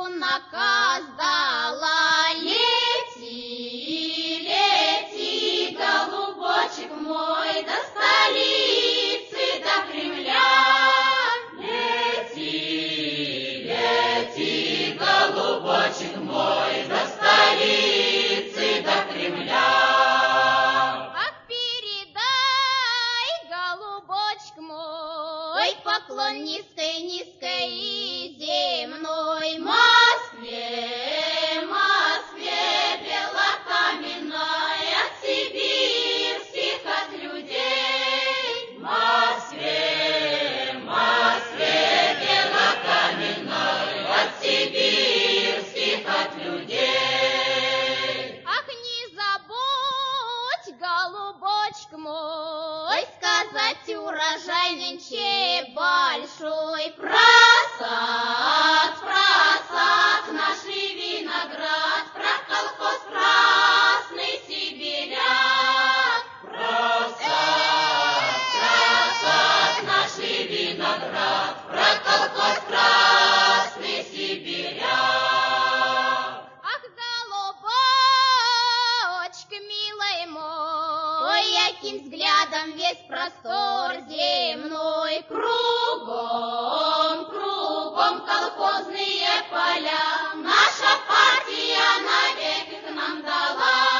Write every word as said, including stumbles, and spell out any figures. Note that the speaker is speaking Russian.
наказ дала. Лети, лети, голубочек мой, до столицы, до Кремля. Лети, лети, голубочек мой, до столицы, до Кремля. Ах, передай, голубочек мой, поклон низкой, низкой и земной Москве, Москве, белокаменной, от сибирских, от людей. Москве, Москве, белокаменной, от сибирских, от людей. Ах, не забудь, голубочек мой, сказать урожай нынче большой. Просад, просад, наши виноград, про колхоз красный сибиряк. Просад, просад, наши виноград, про колхоз красный сибиряк. Ах, голубочек, милый мой, яким взглядом весь простор земной. Кругом, кругом колхозные поля, наша партия навек их нам дала.